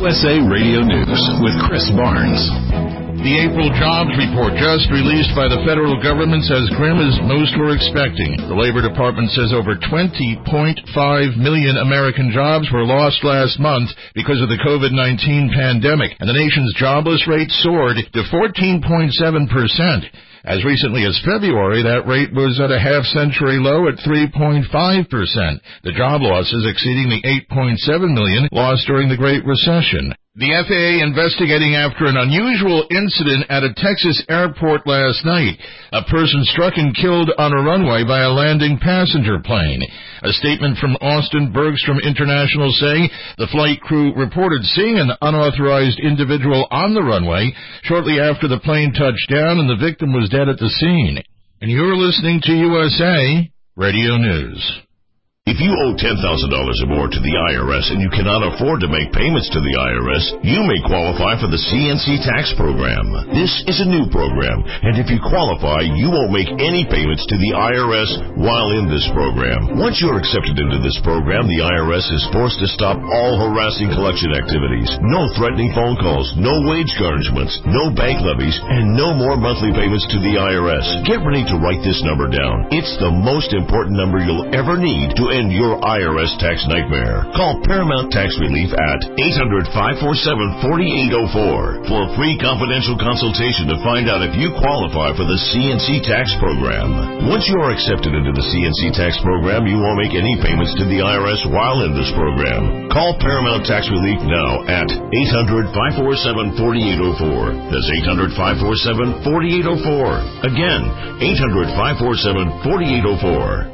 USA Radio News with Chris Barnes. The April jobs report just released by the federal government says grim as most were expecting. The Labor Department says over 20.5 million American jobs were lost last month because of the COVID-19 pandemic, and the nation's jobless rate soared to 14.7%. As recently as February, that rate was at a half-century low at 3.5%. The job losses exceeding the 8.7 million lost during the Great Recession. The FAA investigating after an unusual incident at a Texas airport last night. A person struck and killed on a runway by a landing passenger plane. A statement from Austin Bergstrom International saying the flight crew reported seeing an unauthorized individual on the runway shortly after the plane touched down, and the victim was dead at the scene. And you're listening to USA Radio News. If you owe $10,000 or more to the IRS and you cannot afford to make payments to the IRS, you may qualify for the CNC tax program. This is a new program, and if you qualify, you won't make any payments to the IRS while in this program. Once you're accepted into this program, the IRS is forced to stop all harassing collection activities. No threatening phone calls, no wage garnishments, no bank levies, and no more monthly payments to the IRS. Get ready to write this number down. It's the most important number you'll ever need to end your IRS tax nightmare. Call Paramount Tax Relief at 800-547-4804 for a free confidential consultation to find out if you qualify for the CNC tax program. Once you are accepted into the CNC tax program, you won't make any payments to the IRS while in this program. Call Paramount Tax Relief now at 800-547-4804. That's 800-547-4804. Again, 800-547-4804.